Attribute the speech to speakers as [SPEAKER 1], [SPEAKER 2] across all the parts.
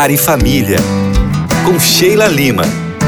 [SPEAKER 1] Lar e Família, com Sheila Lima.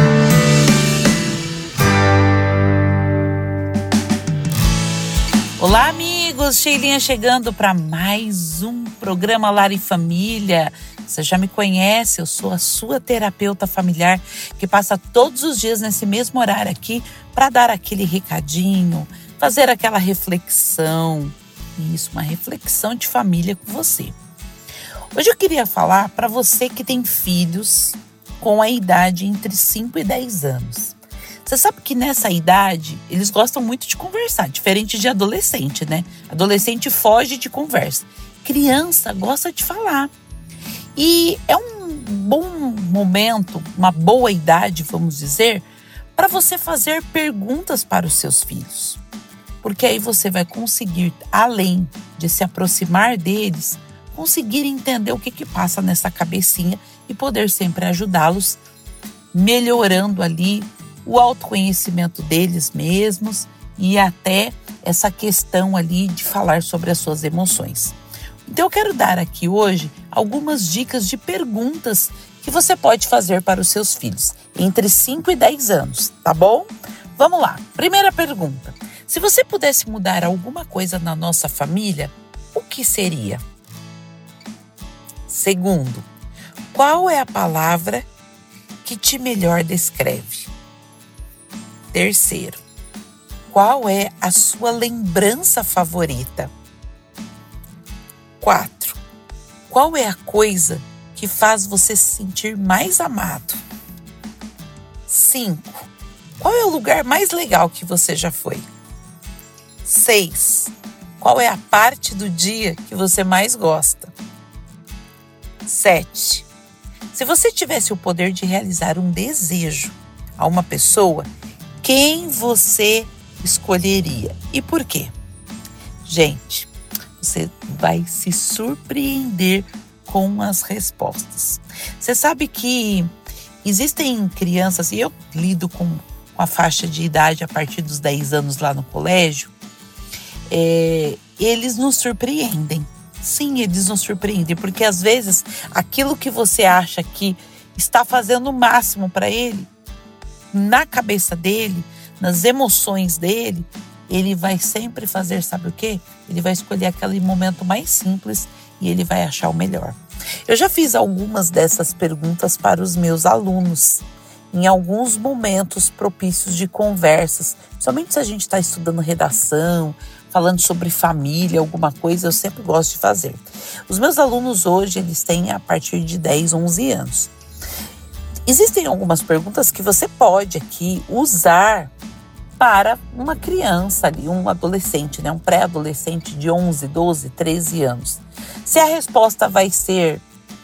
[SPEAKER 2] Olá, amigos! Sheilinha chegando para mais um programa Lar e Família. Você já me conhece, eu sou a sua terapeuta familiar que passa todos os dias nesse mesmo horário aqui para dar aquele recadinho, fazer aquela reflexão. Isso, uma reflexão de família com você. Hoje eu queria falar para você que tem filhos com a idade entre 5 e 10 anos. Você sabe que nessa idade eles gostam muito de conversar, diferente de adolescente, né? Adolescente foge de conversa. Criança gosta de falar. E é um bom momento, uma boa idade, vamos dizer, para você fazer perguntas para os seus filhos. Porque aí você vai conseguir, além de se aproximar deles, conseguir entender o que passa nessa cabecinha e poder sempre ajudá-los, melhorando ali o autoconhecimento deles mesmos e até essa questão ali de falar sobre as suas emoções. Então eu quero dar aqui hoje algumas dicas de perguntas que você pode fazer para os seus filhos entre 5 e 10 anos, tá bom? Vamos lá. Primeira pergunta. Se você pudesse mudar alguma coisa na nossa família, o que seria? Segundo, qual é a palavra que te melhor descreve? Terceiro, qual é a sua lembrança favorita? 4. Qual é a coisa que faz você se sentir mais amado? 5. Qual é o lugar mais legal que você já foi? 6. Qual é a parte do dia que você mais gosta? 7. Se você tivesse o poder de realizar um desejo a uma pessoa, quem você escolheria e por quê? Gente, você vai se surpreender com as respostas. Você sabe que existem crianças, e eu lido com a faixa de idade a partir dos 10 anos lá no colégio, eles nos surpreendem. Sim, eles nos surpreendem, porque às vezes aquilo que você acha que está fazendo o máximo para ele, na cabeça dele, nas emoções dele, ele vai sempre fazer, sabe o quê? Ele vai escolher aquele momento mais simples e ele vai achar o melhor. Eu já fiz algumas dessas perguntas para os meus alunos, em alguns momentos propícios de conversas, somente se a gente está estudando redação, falando sobre família, alguma coisa, eu sempre gosto de fazer. Os meus alunos hoje, eles têm a partir de 10, 11 anos. Existem algumas perguntas que você pode aqui usar para uma criança ali, um adolescente, né? Um pré-adolescente de 11, 12, 13 anos. Se a resposta vai ser,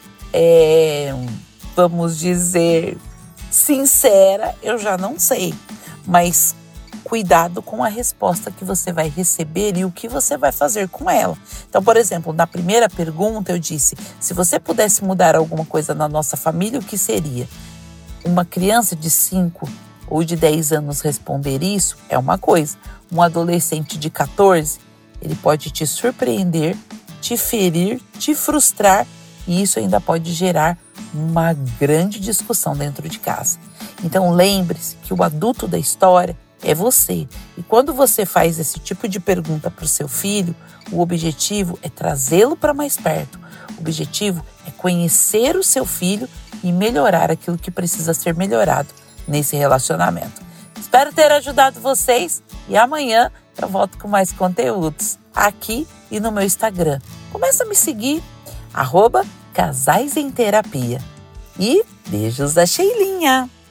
[SPEAKER 2] vamos dizer, sincera, eu já não sei. Mas cuidado com a resposta que você vai receber e o que você vai fazer com ela. Então, por exemplo, na primeira pergunta eu disse, se você pudesse mudar alguma coisa na nossa família, o que seria? Uma criança de 5 ou de 10 anos responder isso é uma coisa. Um adolescente de 14, ele pode te surpreender, te ferir, te frustrar e isso ainda pode gerar uma grande discussão dentro de casa. Então lembre-se que o adulto da história é você. E quando você faz esse tipo de pergunta para o seu filho, o objetivo é trazê-lo para mais perto. O objetivo é conhecer o seu filho e melhorar aquilo que precisa ser melhorado nesse relacionamento. Espero ter ajudado vocês e amanhã eu volto com mais conteúdos aqui e no meu Instagram. Começa a me seguir, @Casais em Terapia. E beijos da Sheilinha!